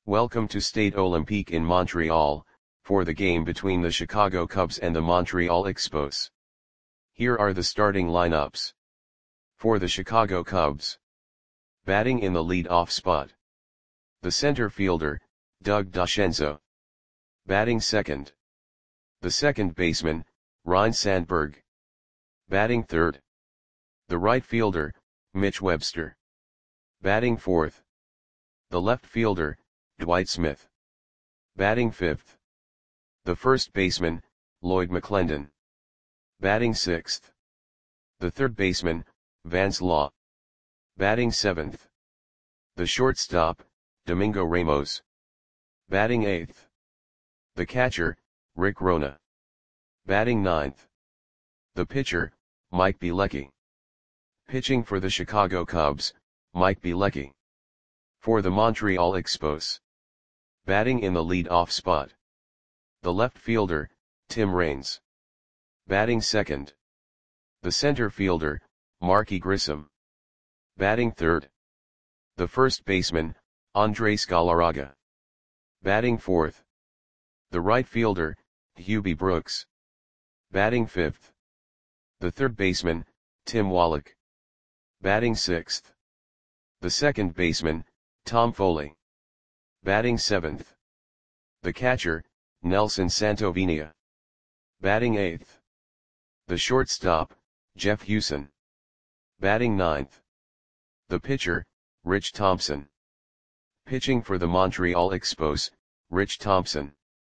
Welcome to Stade Olympique in Montreal, for the game between the Chicago Cubs and the Montreal Expos. Here are the starting lineups. For the Chicago Cubs. Batting in the lead-off spot. The center fielder, Doug DeCenzo. Batting second. The second baseman, Ryne Sandberg. Batting third. The right fielder, Mitch Webster. Batting fourth. The left fielder, Dwight Smith. Batting fifth. The first baseman, Lloyd McClendon. Batting sixth. The third baseman, Vance Law. Batting seventh. The shortstop, Domingo Ramos. Batting eighth. The catcher, Rick Rona. Batting ninth. The pitcher, Mike Bielecki. Pitching for the Chicago Cubs, Mike Bielecki. For the Montreal Expos. Batting in the lead-off spot. The left fielder, Tim Raines. Batting second. The center fielder, Marky Grissom. Batting third. The first baseman, Andres Galarraga. Batting fourth. The right fielder, Hubie Brooks. Batting fifth. The third baseman, Tim Wallach. Batting sixth. The second baseman, Tom Foley. Batting seventh. The catcher, Nelson Santovenia. Batting eighth. The shortstop, Jeff Hewson. Batting ninth. The pitcher, Rich Thompson. Pitching for the Montreal Expos, Rich Thompson.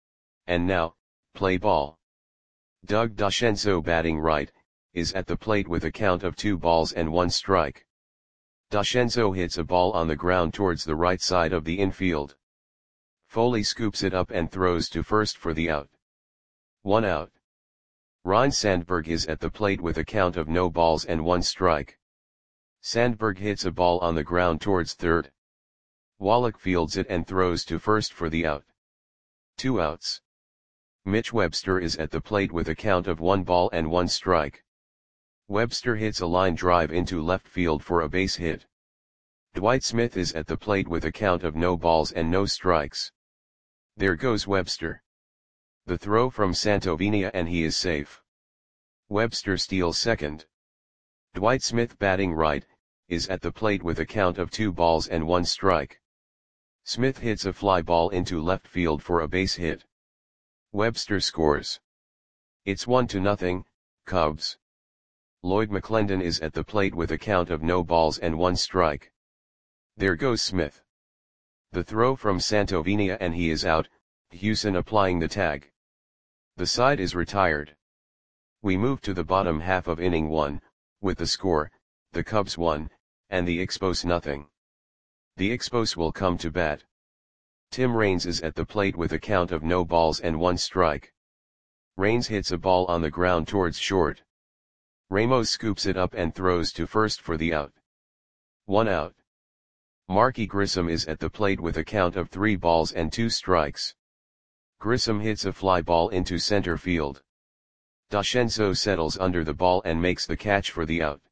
And now, play ball. Doug DeCenzo batting right, is at the plate with a count of 2 balls and 1 strike. DeCenzo hits a ball on the ground towards the right side of the infield. Foley scoops it up and throws to first for the out. 1 out. Ryne Sandberg is at the plate with a count of no balls and 1 strike. Sandberg hits a ball on the ground towards third. Wallach fields it and throws to first for the out. 2 outs. Mitch Webster is at the plate with a count of 1 ball and 1 strike. Webster hits a line drive into left field for a base hit. Dwight Smith is at the plate with a count of no balls and no strikes. There goes Webster. The throw from Santovenia and he is safe. Webster steals second. Dwight Smith batting right, is at the plate with a count of 2 balls and 1 strike. Smith hits a fly ball into left field for a base hit. Webster scores. It's 1-0, Cubs. Lloyd McClendon is at the plate with a count of no balls and 1 strike. There goes Smith. The throw from Santovenia and he is out, Hewson applying the tag. The side is retired. We move to the bottom half of inning 1, with the score, the Cubs 1, and the Expos 0. The Expos will come to bat. Tim Raines is at the plate with a count of no balls and 1 strike. Raines hits a ball on the ground towards short. Ramos scoops it up and throws to first for the out. 1 out. Marky Grissom is at the plate with a count of 3 balls and 2 strikes. Grissom hits a fly ball into center field. DeCenzo settles under the ball and makes the catch for the out.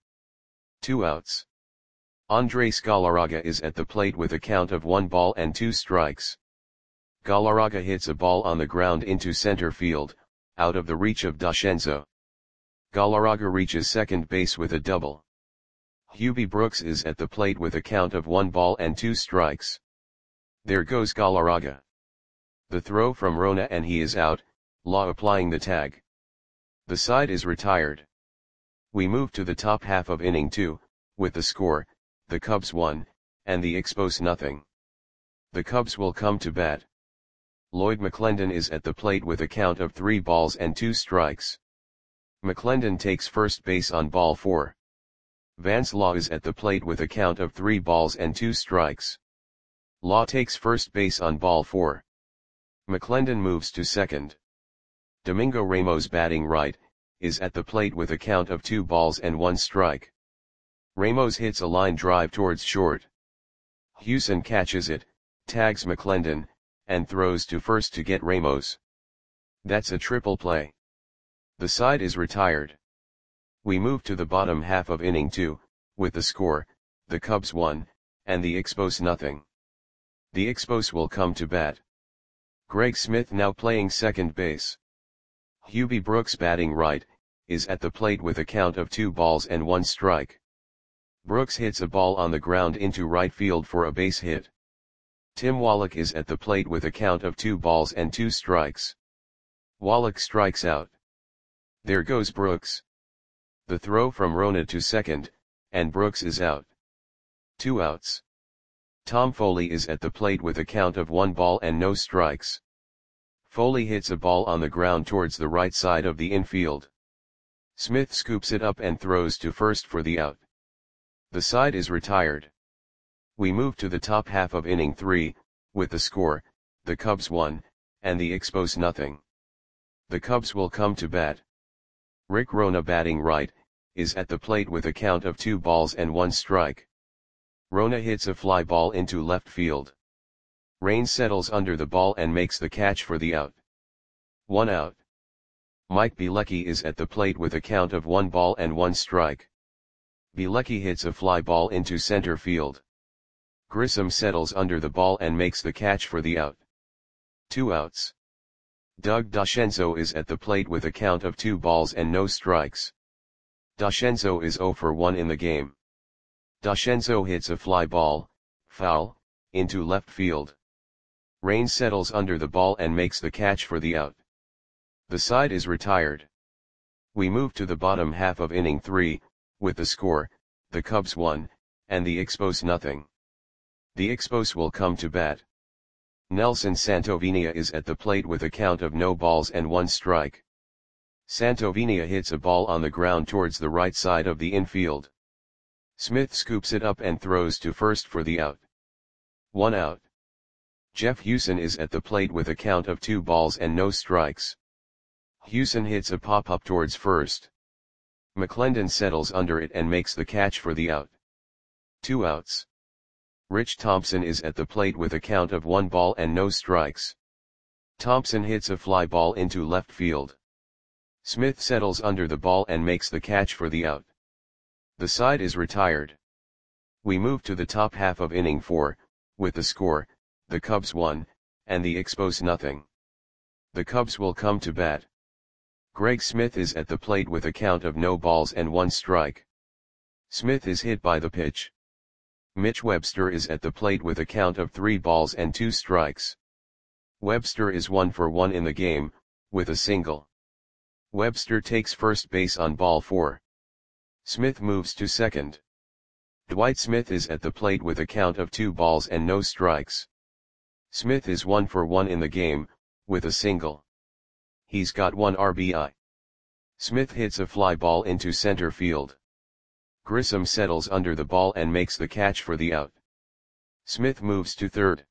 2 outs. Andres Galarraga is at the plate with a count of 1 ball and 2 strikes. Galarraga hits a ball on the ground into center field, out of the reach of DeCenzo. Galarraga reaches second base with a double. Hubie Brooks is at the plate with a count of 1 ball and 2 strikes. There goes Galarraga. The throw from Rona and he is out, Law applying the tag. The side is retired. We move to the top half of inning 2, with the score, the Cubs 1, and the Expos 0. The Cubs will come to bat. Lloyd McClendon is at the plate with a count of 3 balls and 2 strikes. McClendon takes first base on ball 4. Vance Law is at the plate with a count of 3 balls and 2 strikes. Law takes first base on ball 4. McClendon moves to second. Domingo Ramos batting right, is at the plate with a count of 2 balls and 1 strike. Ramos hits a line drive towards short. Hewson catches it, tags McClendon, and throws to first to get Ramos. That's a triple play. The side is retired. We move to the bottom half of inning 2, with the score, the Cubs 1, and the Expos 0. The Expos will come to bat. Greg Smith now playing second base. Hubie Brooks batting right, is at the plate with a count of 2 balls and 1 strike. Brooks hits a ball on the ground into right field for a base hit. Tim Wallach is at the plate with a count of 2 balls and 2 strikes. Wallach strikes out. There goes Brooks. The throw from Rona to second, and Brooks is out. 2 outs. Tom Foley is at the plate with a count of 1 ball and no strikes. Foley hits a ball on the ground towards the right side of the infield. Smith scoops it up and throws to first for the out. The side is retired. We move to the top half of inning 3, with the score, the Cubs 1, and the Expos nothing. The Cubs will come to bat. Rick Rona batting right, is at the plate with a count of 2 balls and 1 strike. Rona hits a fly ball into left field. Rain settles under the ball and makes the catch for the out. 1 out. Mike Bielecki is at the plate with a count of 1 ball and 1 strike. Bielecki hits a fly ball into center field. Grissom settles under the ball and makes the catch for the out. 2 outs. Doug Dascenzo is at the plate with a count of 2 balls and no strikes. Dascenzo is 0 for 1 in the game. Dascenzo hits a fly ball, foul, into left field. Rain settles under the ball and makes the catch for the out. The side is retired. We move to the bottom half of inning 3, with the score, the Cubs 1, and the Expos nothing. The Expos will come to bat. Nelson Santovenia is at the plate with a count of no balls and 1 strike. Santovenia hits a ball on the ground towards the right side of the infield. Smith scoops it up and throws to first for the out. 1 out. Jeff Hewson is at the plate with a count of 2 balls and no strikes. Hewson hits a pop-up towards first. McClendon settles under it and makes the catch for the out. 2 outs. Rich Thompson is at the plate with a count of 1 ball and no strikes. Thompson hits a fly ball into left field. Smith settles under the ball and makes the catch for the out. The side is retired. We move to the top half of inning 4, with the score, the Cubs 1, and the Expos nothing. The Cubs will come to bat. Greg Smith is at the plate with a count of no balls and 1 strike. Smith is hit by the pitch. Mitch Webster is at the plate with a count of 3 balls and 2 strikes. Webster is 1 for 1 in the game, with a single. Webster takes first base on ball 4. Smith moves to second. Dwight Smith is at the plate with a count of 2 balls and no strikes. Smith is 1 for 1 in the game, with a single. He's got 1 RBI. Smith hits a fly ball into center field. Grissom settles under the ball and makes the catch for the out. Smith moves to third.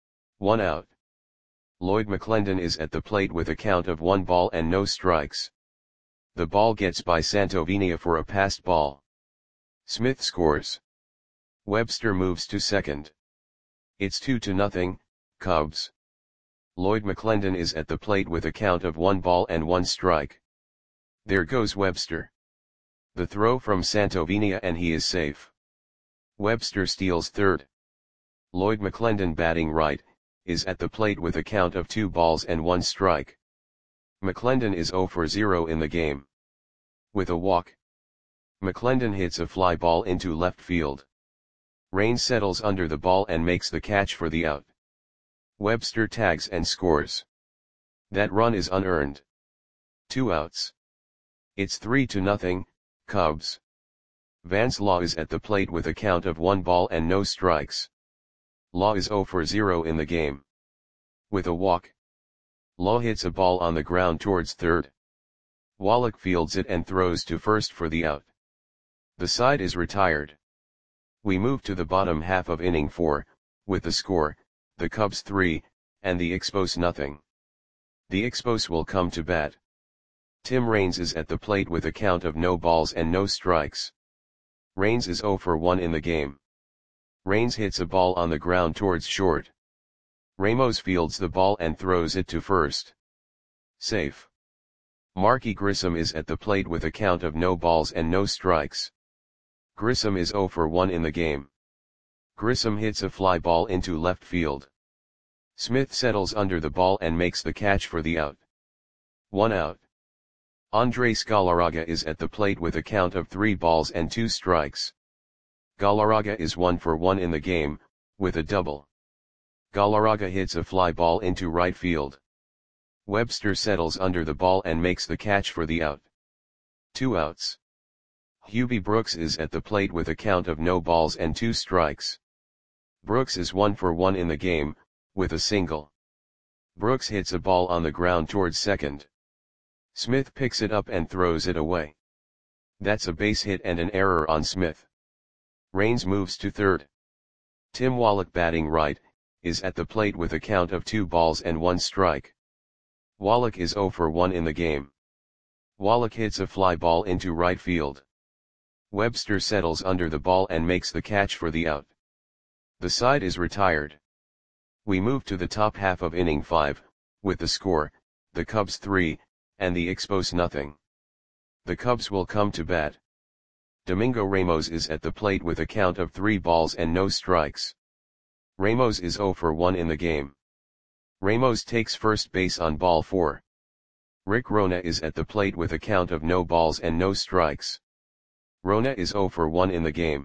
1 out. Lloyd McClendon is at the plate with a count of 1 ball and no strikes. The ball gets by Santovenia for a passed ball. Smith scores. Webster moves to second. It's 2-0, Cubs. Lloyd McClendon is at the plate with a count of 1 ball and 1 strike. There goes Webster. The throw from Santovenia and he is safe. Webster steals third. Lloyd McClendon batting right, is at the plate with a count of 2 balls and 1 strike. McClendon is 0 for 0 in the game. With a walk. McClendon hits a fly ball into left field. Rain settles under the ball and makes the catch for the out. Webster tags and scores. That run is unearned. 2 outs. It's 3-0, Cubs. Vance Law is at the plate with a count of 1 ball and no strikes. Law is 0 for 0 in the game. With a walk. Law hits a ball on the ground towards third. Wallach fields it and throws to first for the out. The side is retired. We move to the bottom half of inning 4, with the score, the Cubs 3, and the Expos nothing. The Expos will come to bat. Tim Raines is at the plate with a count of no balls and no strikes. Raines is 0 for 1 in the game. Raines hits a ball on the ground towards short. Ramos fields the ball and throws it to first. Safe. Marky Grissom is at the plate with a count of no balls and no strikes. Grissom is 0 for 1 in the game. Grissom hits a fly ball into left field. Smith settles under the ball and makes the catch for the out. 1 out. Andres Galarraga is at the plate with a count of 3 balls and 2 strikes. Galarraga is 1 for 1 in the game, with a double. Galarraga hits a fly ball into right field. Webster settles under the ball and makes the catch for the out. 2 outs. Hubie Brooks is at the plate with a count of no balls and 2 strikes. Brooks is 1 for 1 in the game, with a single. Brooks hits a ball on the ground towards second. Smith picks it up and throws it away. That's a base hit and an error on Smith. Raines moves to third. Tim Wallach, batting right, is at the plate with a count of 2 balls and 1 strike. Wallach is 0 for 1 in the game. Wallach hits a fly ball into right field. Webster settles under the ball and makes the catch for the out. The side is retired. We move to the top half of inning 5, with the score, the Cubs 3, and the Expos nothing. The Cubs will come to bat. Domingo Ramos is at the plate with a count of 3 balls and no strikes. Ramos is 0 for 1 in the game. Ramos takes first base on ball 4. Rick Rona is at the plate with a count of no balls and no strikes. Rona is 0 for 1 in the game.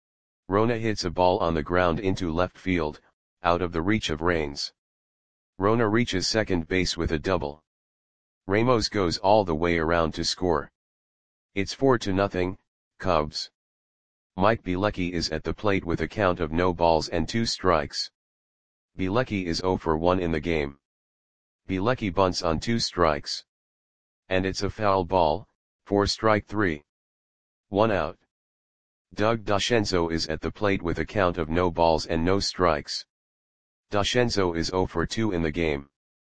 Rona hits a ball on the ground into left field, out of the reach of Raines. Rona reaches second base with a double. Ramos goes all the way around to score. It's 4-0, Cubs. Mike Bielecki is at the plate with a count of no balls and 2 strikes. Bielecki is 0 for 1 in the game. Bielecki bunts on 2 strikes. And it's a foul ball, for strike 3. 1 out. Doug Dascenzo is at the plate with a count of no balls and no strikes. Dascenzo is 0 for 2 in the game.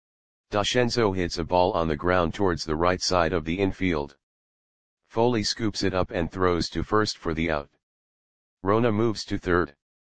Dascenzo hits a ball on the ground towards the right side of the infield. Foley scoops it up and throws to first for the out. Rona moves to third.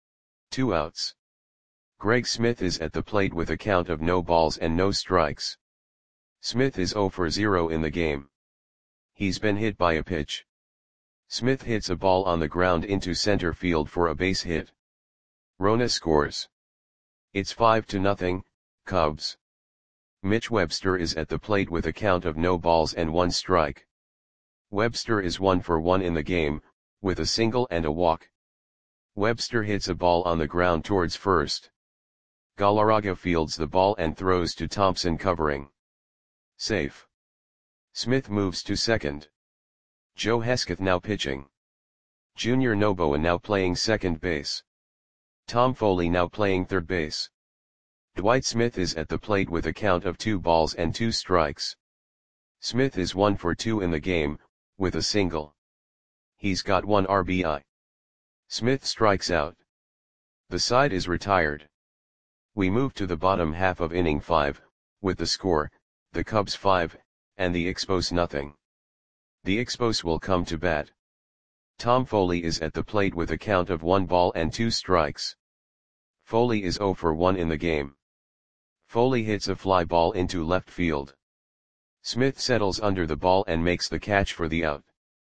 2 outs. Greg Smith is at the plate with a count of no balls and no strikes. Smith is 0 for 0 in the game. He's been hit by a pitch. Smith hits a ball on the ground into center field for a base hit. Rona scores. It's 5-0, Cubs. Mitch Webster is at the plate with a count of no balls and 1 strike. Webster is 1 for 1 in the game, with a single and a walk. Webster hits a ball on the ground towards first. Galarraga fields the ball and throws to Thompson covering. Safe. Smith moves to second. Joe Hesketh now pitching. Junior Noboa now playing second base. Tom Foley now playing third base. Dwight Smith is at the plate with a count of 2 balls and 2 strikes. Smith is 1 for 2 in the game, with a single. He's got 1 RBI. Smith strikes out. The side is retired. We move to the bottom half of inning 5, with the score, the Cubs 5, and the Expos nothing. The Expos will come to bat. Tom Foley is at the plate with a count of 1 ball and 2 strikes. Foley is 0 for 1 in the game. Foley hits a fly ball into left field. Smith settles under the ball and makes the catch for the out.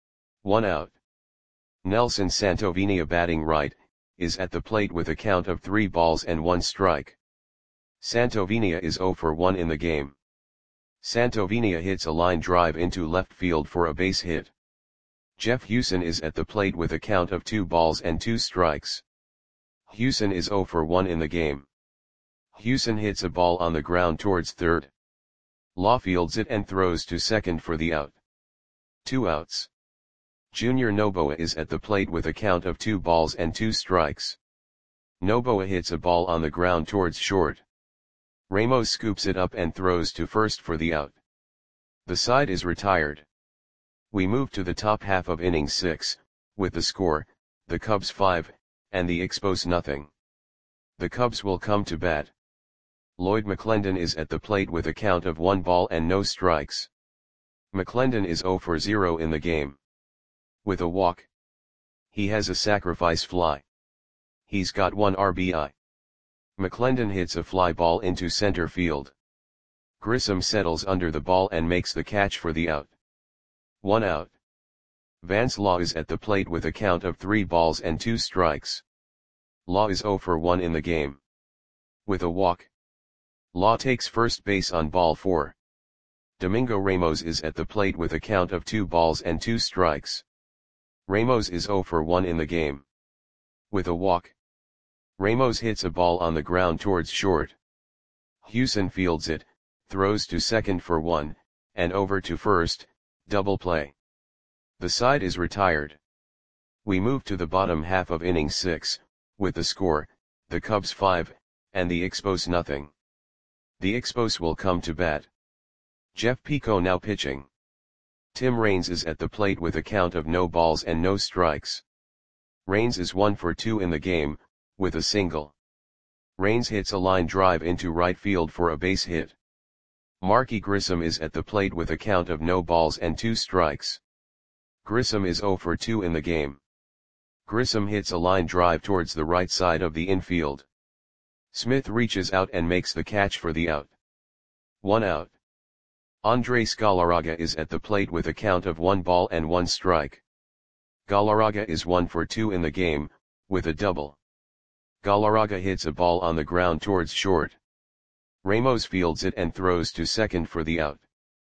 1 out. Nelson Santovenia, batting right, is at the plate with a count of 3 balls and 1 strike. Santovenia is 0 for 1 in the game. Santovenia hits a line drive into left field for a base hit. Jeff Hewson is at the plate with a count of 2 balls and 2 strikes. Hewson is 0 for 1 in the game. Hewson hits a ball on the ground towards third. Law fields it and throws to second for the out. 2 outs. Junior Noboa is at the plate with a count of 2 balls and 2 strikes. Noboa hits a ball on the ground towards short. Ramos scoops it up and throws to first for the out. The side is retired. We move to the top half of inning 6, with the score, the Cubs 5, and the Expos nothing. The Cubs will come to bat. Lloyd McClendon is at the plate with a count of 1 ball and no strikes. McClendon is 0 for 0 in the game. With a walk. He has a sacrifice fly. He's got 1 RBI. McClendon hits a fly ball into center field. Grissom settles under the ball and makes the catch for the out. 1 out. Vance Law is at the plate with a count of 3 balls and 2 strikes. Law is 0 for 1 in the game. With a walk. Law takes first base on ball 4. Domingo Ramos is at the plate with a count of 2 balls and 2 strikes. Ramos is 0 for 1 in the game. With a walk, Ramos hits a ball on the ground towards short. Hewson fields it, throws to second for 1, and over to first, double play. The side is retired. We move to the bottom half of inning 6, with the score, the Cubs 5, and the Expos nothing. The Expos will come to bat. Jeff Pico now pitching. Tim Raines is at the plate with a count of no balls and no strikes. Raines is 1 for 2 in the game, with a single. Raines hits a line drive into right field for a base hit. Marky Grissom is at the plate with a count of no balls and 2 strikes. Grissom is 0 for 2 in the game. Grissom hits a line drive towards the right side of the infield. Smith reaches out and makes the catch for the out. 1 out. Andres Galarraga is at the plate with a count of 1 ball and 1 strike. Galarraga is 1 for 2 in the game, with a double. Galarraga hits a ball on the ground towards short. Ramos fields it and throws to second for the out.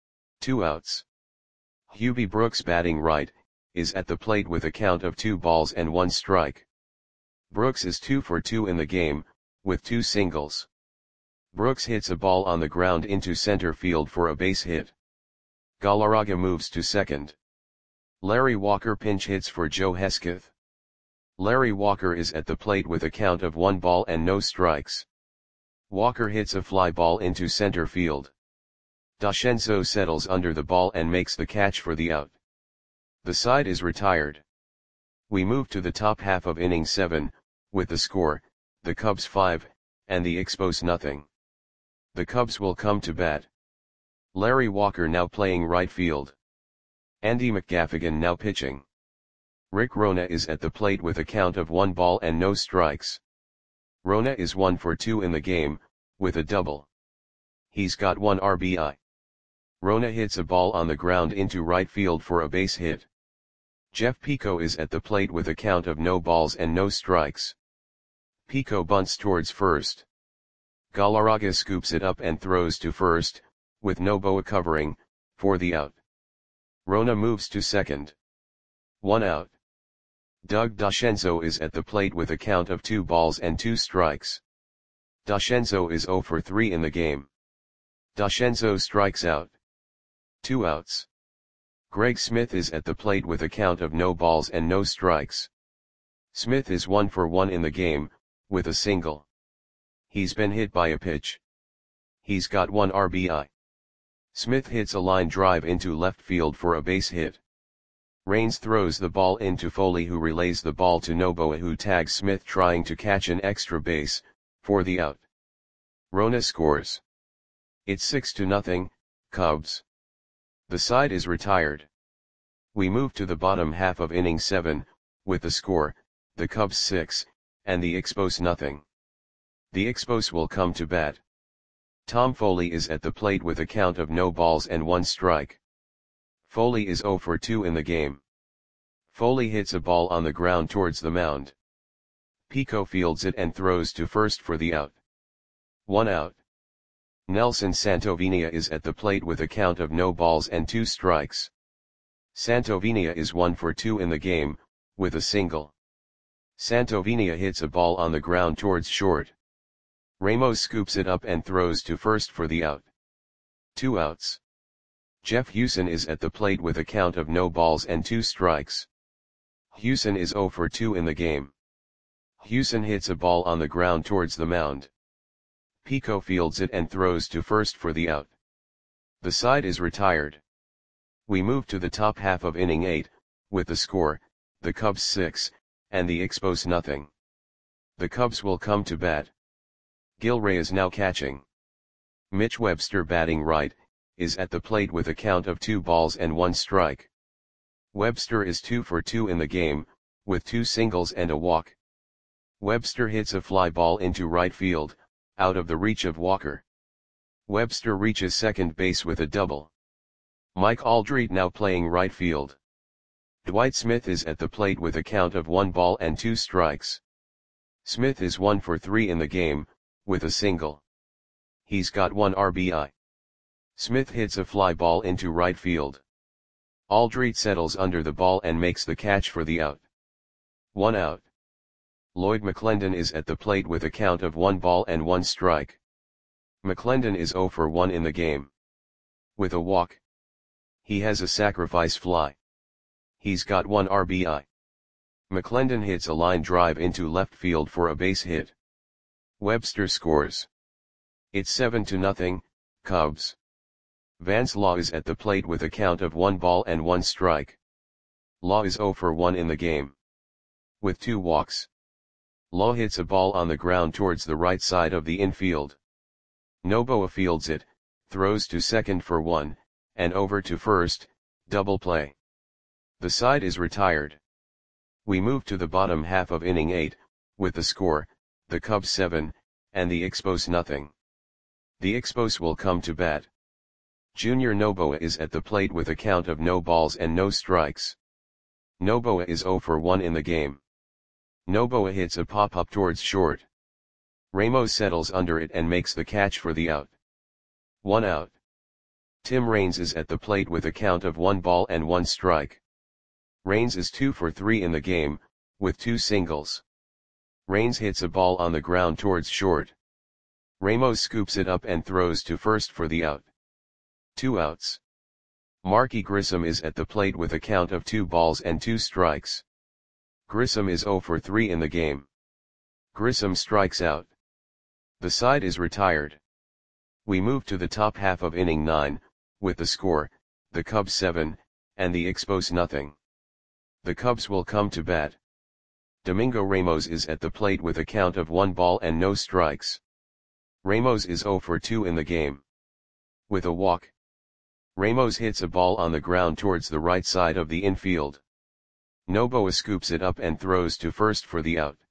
2 outs. Hubie Brooks batting right, is at the plate with a count of 2 balls and 1 strike. Brooks is 2 for 2 in the game, with 2 singles. Brooks hits a ball on the ground into center field for a base hit. Galarraga moves to second. Larry Walker pinch hits for Joe Hesketh. Larry Walker is at the plate with a count of 1 ball and no strikes. Walker hits a fly ball into center field. Dashenzo settles under the ball and makes the catch for the out. The side is retired. We move to the top half of inning 7, with the score, the Cubs 5, and the Expos nothing. The Cubs will come to bat. Larry Walker now playing right field. Andy McGaffigan now pitching. Rick Rona is at the plate with a count of 1 ball and no strikes. Rona is 1 for 2 in the game, with a double. He's got 1 RBI. Rona hits a ball on the ground into right field for a base hit. Jeff Pico is at the plate with a count of no balls and no strikes. Pico bunts towards first. Galarraga scoops it up and throws to first, with Noboa covering, for the out. Rona moves to second. 1 out. Doug Dashenzo is at the plate with a count of 2 balls and 2 strikes. Dashenzo is 0 for 3 in the game. Dashenzo strikes out. 2 outs. Greg Smith is at the plate with a count of no balls and no strikes. Smith is 1 for 1 in the game, with a single. He's been hit by a pitch. He's got 1 RBI. Smith hits a line drive into left field for a base hit. Raines throws the ball into Foley, who relays the ball to Noboa, who tags Smith trying to catch an extra base, for the out. Rona scores. It's 6-0, Cubs. The side is retired. We move to the bottom half of inning 7, with the score, the Cubs 6, and the Expos nothing. The Expos will come to bat. Tom Foley is at the plate with a count of no balls and 1 strike. Foley is 0 for 2 in the game. Foley hits a ball on the ground towards the mound. Pico fields it and throws to first for the out. 1 out. Nelson Santovenia is at the plate with a count of no balls and 2 strikes. Santovenia is 1 for 2 in the game, with a single. Santovenia hits a ball on the ground towards short. Ramos scoops it up and throws to first for the out. 2 outs. Jeff Hewson is at the plate with a count of no balls and 2 strikes. Hewson is 0 for 2 in the game. Hewson hits a ball on the ground towards the mound. Pico fields it and throws to first for the out. The side is retired. We move to the top half of inning 8, with the score, the Cubs 6, and the Expos nothing. The Cubs will come to bat. Gilray is now catching. Mitch Webster batting right, is at the plate with a count of 2 balls and 1 strike. Webster is 2 for 2 in the game, with 2 singles and a walk. Webster hits a fly ball into right field, out of the reach of Walker. Webster reaches second base with a double. Mike Aldrete now playing right field. Dwight Smith is at the plate with a count of 1 ball and 2 strikes. Smith is 1 for 3 in the game, with a single. He's got 1 RBI. Smith hits a fly ball into right field. Aldrete settles under the ball and makes the catch for the out. 1 out. Lloyd McClendon is at the plate with a count of 1 ball and 1 strike. McClendon is 0 for 1 in the game. With a walk. He has a sacrifice fly. He's got 1 RBI. McClendon hits a line drive into left field for a base hit. Webster scores. It's 7-0, Cubs. Vance Law is at the plate with a count of 1 ball and 1 strike. Law is 0 for 1 in the game. With 2 walks. Law hits a ball on the ground towards the right side of the infield. Noboa fields it, throws to second for 1, and over to first, double play. The side is retired. We move to the bottom half of inning 8, with the score, the Cubs 7, and the Expos nothing. The Expos will come to bat. Junior Noboa is at the plate with a count of no balls and no strikes. Noboa is 0 for 1 in the game. Noboa hits a pop-up towards short. Ramos settles under it and makes the catch for the out. 1 out. Tim Raines is at the plate with a count of 1 ball and 1 strike. Raines is 2 for 3 in the game, with 2 singles. Raines hits a ball on the ground towards short. Ramos scoops it up and throws to first for the out. 2 outs. Marky Grissom is at the plate with a count of 2 balls and 2 strikes. Grissom is 0 for 3 in the game. Grissom strikes out. The side is retired. We move to the top half of inning 9, with the score, the Cubs 7, and the Expos nothing. The Cubs will come to bat. Domingo Ramos is at the plate with a count of 1 ball and no strikes. Ramos is 0 for 2 in the game. With a walk. Ramos hits a ball on the ground towards the right side of the infield. Noboa scoops it up and throws to first for the out.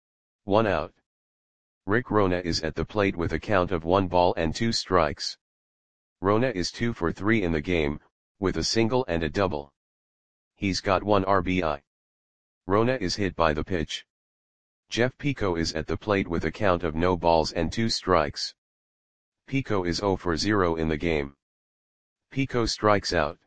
1 out. Rick Rona is at the plate with a count of 1 ball and 2 strikes. Rona is 2 for 3 in the game, with a single and a double. He's got 1 RBI. Rona is hit by the pitch. Jeff Pico is at the plate with a count of no balls and 2 strikes. Pico is 0 for 0 in the game. Pico strikes out.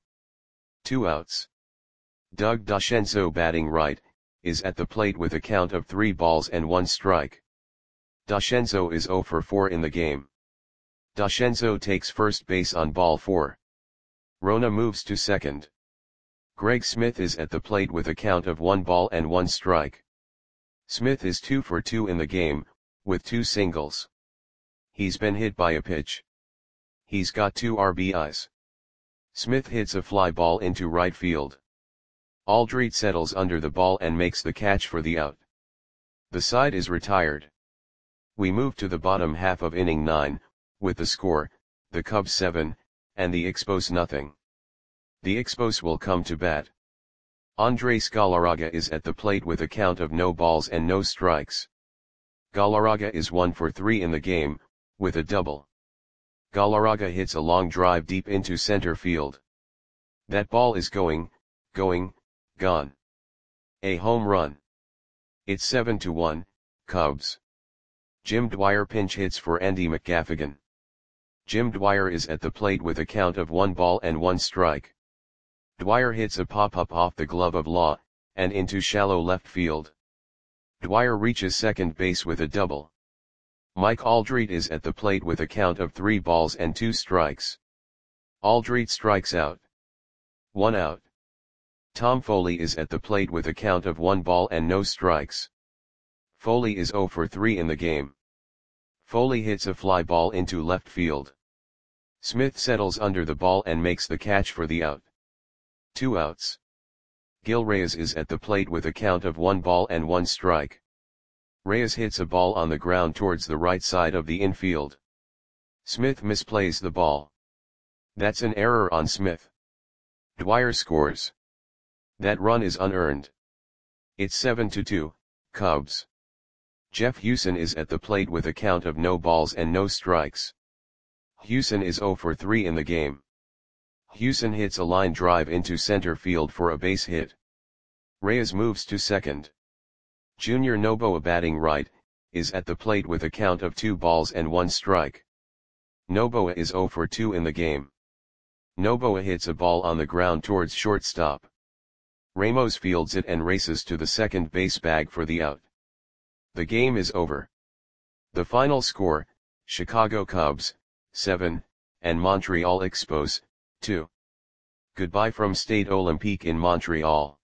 2 outs. Doug Dashenzo, batting right, is at the plate with a count of 3 balls and 1 strike. Dashenzo is 0 for 4 in the game. Dashenzo takes first base on ball 4. Rona moves to second. Greg Smith is at the plate with a count of 1 ball and 1 strike. Smith is 2 for 2 in the game, with 2 singles. He's been hit by a pitch. He's got 2 RBIs. Smith hits a fly ball into right field. Aldrete settles under the ball and makes the catch for the out. The side is retired. We move to the bottom half of inning 9, with the score, the Cubs 7, and the Expos nothing. The Expos will come to bat. Andres Galarraga is at the plate with a count of no balls and no strikes. Galarraga is 1 for 3 in the game, with a double. Galarraga hits a long drive deep into center field. That ball is going, gone. A home run. It's 7-1, Cubs. Jim Dwyer pinch hits for Andy McGaffigan. Jim Dwyer is at the plate with a count of 1 ball and 1 strike. Dwyer hits a pop-up off the glove of Law, and into shallow left field. Dwyer reaches second base with a double. Mike Aldrete is at the plate with a count of 3 balls and 2 strikes. Aldrete strikes out. 1 out. Tom Foley is at the plate with a count of 1 ball and no strikes. Foley is 0 for 3 in the game. Foley hits a fly ball into left field. Smith settles under the ball and makes the catch for the out. 2 outs. Gil Reyes is at the plate with a count of 1 ball and 1 strike. Reyes hits a ball on the ground towards the right side of the infield. Smith misplays the ball. That's an error on Smith. Dwyer scores. That run is unearned. It's 7-2, Cubs. Jeff Hewson is at the plate with a count of no balls and no strikes. Hewson is 0 for 3 in the game. Hewson hits a line drive into center field for a base hit. Reyes moves to second. Junior Noboa, batting right, is at the plate with a count of 2 balls and 1 strike. Noboa is 0 for 2 in the game. Noboa hits a ball on the ground towards shortstop. Ramos fields it and races to the second base bag for the out. The game is over. The final score, Chicago Cubs, 7, and Montreal Expos, 2. Goodbye from Stade Olympique in Montreal.